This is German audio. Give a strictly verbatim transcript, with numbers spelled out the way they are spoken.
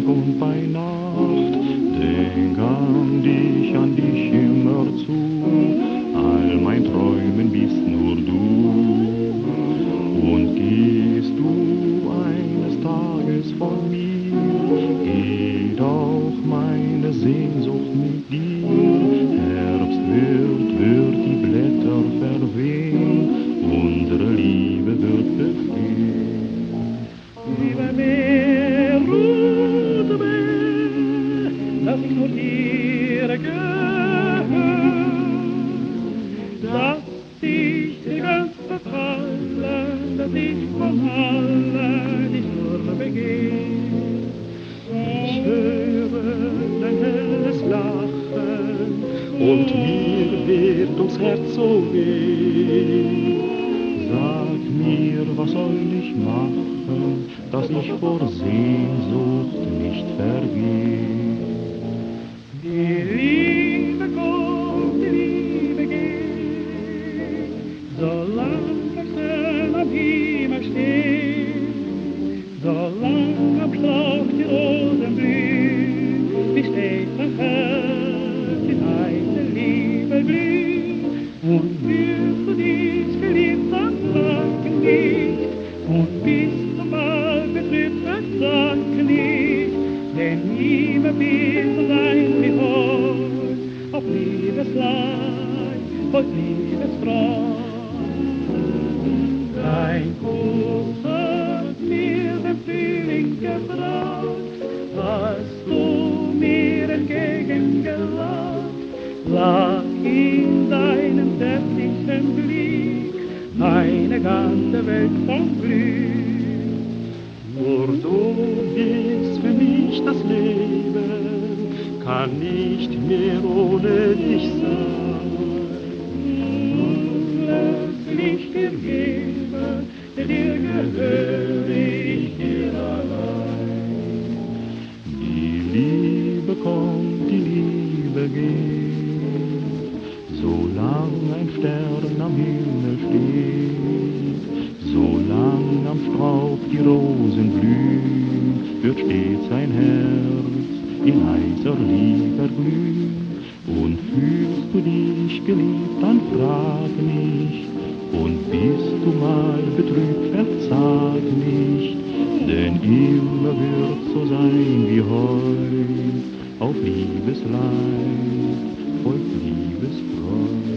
und bei Nacht denk an dich, an dich immer zu. All mein Träumen bist nur du. Und gehst du eines Tages von mir, geht auch meine Sehnsucht mit dir. Herbst wird, wird die Blätter verwehen, unsere Liebe wird bestehen. Liebe Meer, rote Meer, das nur dir gehört, dass ich dir ganz verfalle, dass ich von allen dich nur begeh. Ich höre dein helles Lachen und mir wird ums Herz so weh. Sag mir, was soll ich machen, dass ich vor Sehnsucht nicht vergeh. Die Liebe kommt, die Liebe geht, solange der Stern am Himmel steht, solange am Strauch die Rosen blühen, wie steht mein Herz in eine Liebe glüht. Und wirst du dich geliebt, dann sag nicht, und bist du mal betrübt, dann sag nicht, denn immer wird es sein wie heut, auf Liebesleid, auf Liebesfreude. Dein Kuss hat mir den Frühling gebracht, hast du mir entgegengelacht, lag in deinem zärtlichen Blick eine ganze Welt von Glück. Nur du bist für mich das Leben, kann nicht mehr ohne dich sein. Plötzlich dir geben, dir gehöre ich dir allein. Die Liebe kommt, die Liebe geht, solang ein Stern am Himmel steht, solang am Strauch die Rosen blühen, wird stets ein Herz in heißer Liebe glühen. Und fühlst du dich geliebt, dann frag mich, und bist du mal betrübt, versag nicht, denn immer wird so sein wie heut, auf Liebesleid, voll Liebesfreude.